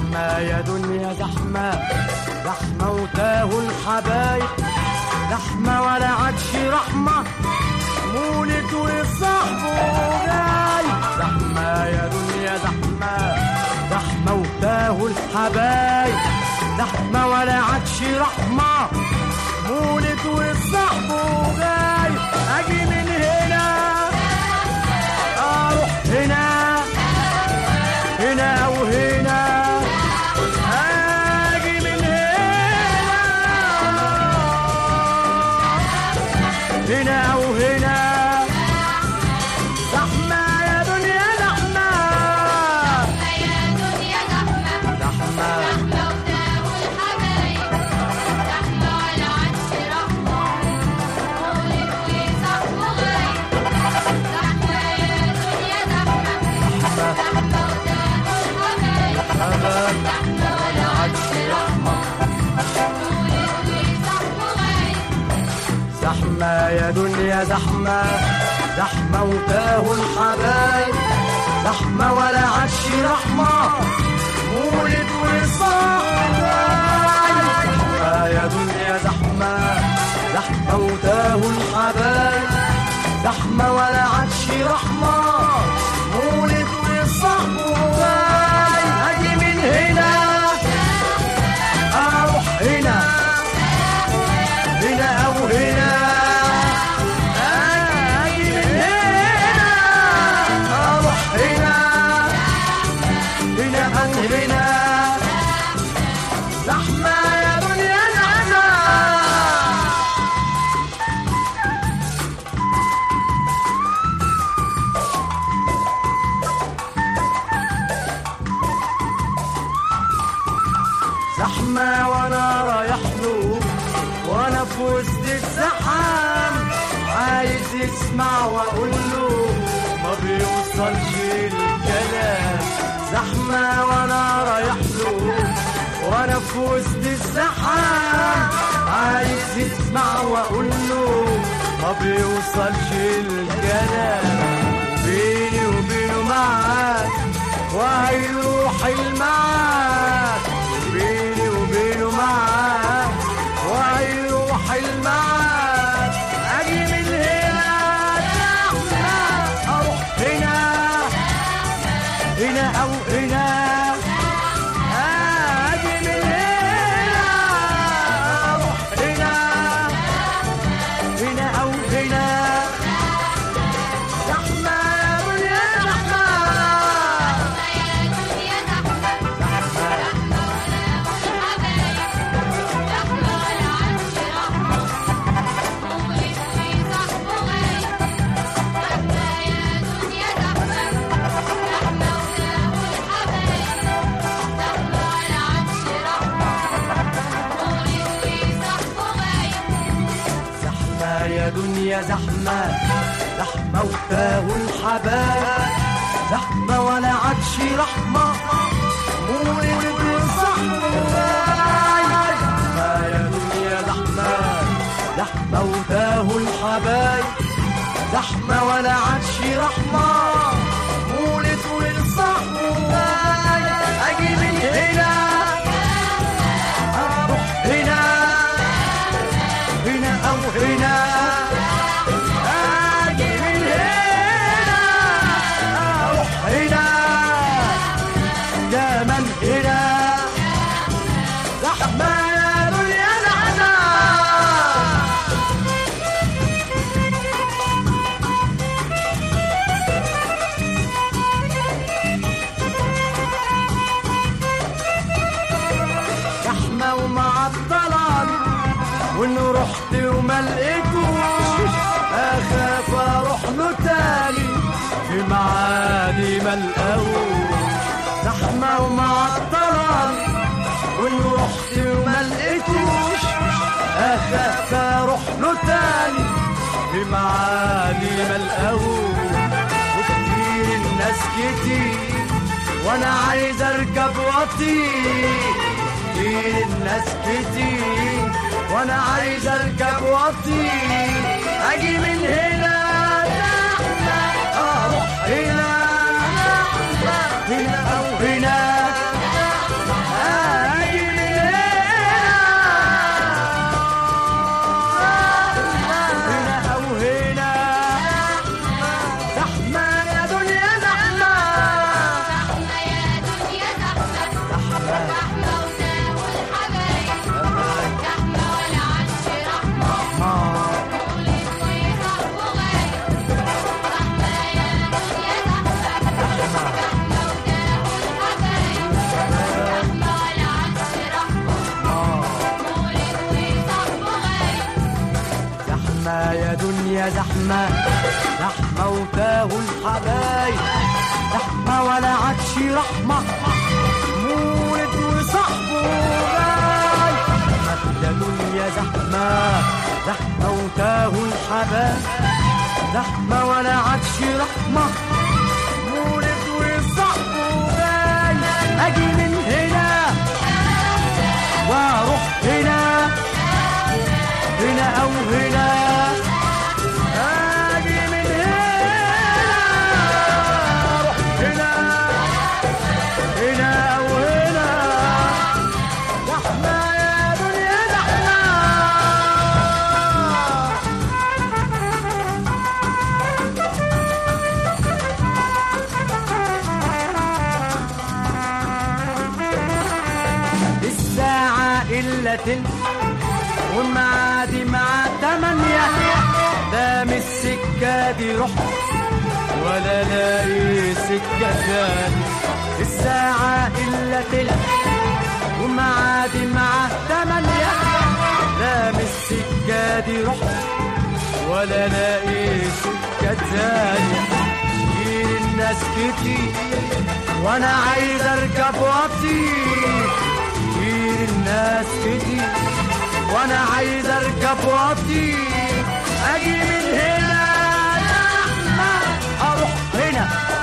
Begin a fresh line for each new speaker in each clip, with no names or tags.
زحمة يا دنيا زحمة، زحمة وتاهوا الحبايب، زحمة ولا عادش رحمة، مولد وصاحبه جاي. زحمة يا دنيا زحمة، زحمة وتاهوا الحبايب، زحمة ولا عادش رحمة، مولد وصاحبه جاي. أجي من هنا أروح هنا، هنا وهنا، أجي من هنا وهنا. زحمة يا دنيا زحمة،
يا دنيا زحمة،
زحمة
زحمة وتاهوا الحبايب، زحمة ولا عادش رحمة، مولد وصاحبه غايب. زحمة يا دنيا زحمة، زحمة وتاهوا الحبايب، زحمة ولا عادش رحمة، مولد وصاحبه غايب.
زحمة يا دنيا زحمة، زحمة وتاهوا الحبايب، زحمة ولا عادش رحمة، مولد وصاحبه غايب. زحمة يا دنيا زحمة، زحمة وتاهوا الحبايب، زحمة ولا عادش رحمة، مولد وصاحبه غايب. أجي من هنا أروح هنا، هنا أو هنا، أجي من هنا أروح هنا، هنا أو هنا. زحمة يا دنيا زحمة. زحمة وأنا رايح له، وأنا في وسط الزحام، عايز يسمع وأقول له ما بيوصلش الكلام. زحمة وأنا رايح له، وأنا في وسط الزحام، عايز يسمع وأقول له ما بيوصلش الكلام. بيني وبينه معاك وهيروح المعاد، بيني وبينه معاك وهيروح المعاد. أجي من هنا أروح هنا، هنا أو هنا، أجي من هنا أروح هنا، هنا أو هنا. زحمة يا دنيا زحمة،
يا دنيا زحمة،
زحمة
زحمة وتاهوا الحبايب، زحمة ولا عادش رحمة، مولد وصاحبه غايب. زحمة يا دنيا زحمة، زحمة وتاهوا الحبايب، زحمة ولا عادش رحمة، مولد وصاحبه غايب.
زحمة يا دنيا زحمة، زحمة وتاهوا الحبايب، زحمة ولا عادش رحمة، مولد وصاحبه غايب. زحمة يا دنيا زحمة، زحمة وتاهوا الحبايب، زحمة ولا عادش رحمة، مولد وصاحبه غايب. أجي من هنا أروح هنا، هنا أو هنا، أجي من هنا أروح هنا، كمان هنا. زحمة يا دنيا زحمة. زحمة ومعطلة، وإن رحت وما لقيتوش، أخاف أروح له تاني في معادي ما لقاهوش. زحمة ومعطلة، وإن رحت وما لقيتوش، أخاف أروح له تاني في معادي ما لقاهوش. وكتير الناس كتير وأنا عايز أركب وأطير، كتير الناس كتير وانا عايز اركب واطير. اجي من هنا اروح هنا، هنا او هنا، الدنيا زحمة زحمة وتاهوا الحبايب زحمة ولا عادش رحمة مولد وصاحبه غاي الدنيا زحمة زحمة وتاهوا الحبايب زحمة ولا عادش رحمة مولد وصاحبه غاي أجي من هنا واروح هنا هنا أو هنا أجي من هنا أروح هنا هنا أو هنا زحمة يا دنيا زحمة الساعة إلا تلت والمعادي مع 8 دام السكة دي رحت ولا لاقي سكة تاني الساعة إلا تلت والمعادي مع 8 دام السكة دي رحت ولا لاقي سكة تاني كتير الناس كتير وانا عايز اركب واطير كتير الناس كتير وانا عايز اركب واطير اجي من هنا زحمة اروح هنا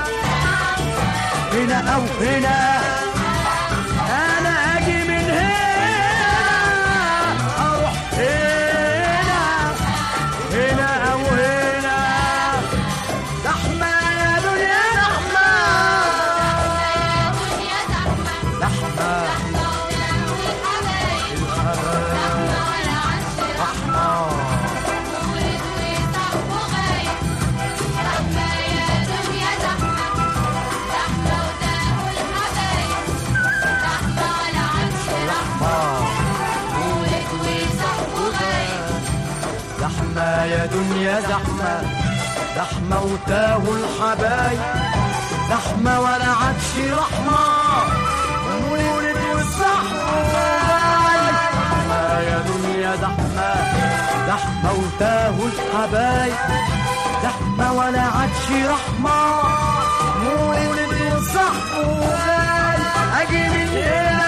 هنا او هنا انا اجي من هنا اروح هنا هنا او هنا زحمة يا دنيا زحمة زحمة زحمة يا دنيا زحمة زحمة وتاهوا الحبايب زحمة ولا عادش رحمة مولد وصاحبه غايب زحمة يا دنيا زحمة زحمة وتاهوا الحبايب زحمة ولا عادش رحمة مولد وصاحبه غايب أجي من هنا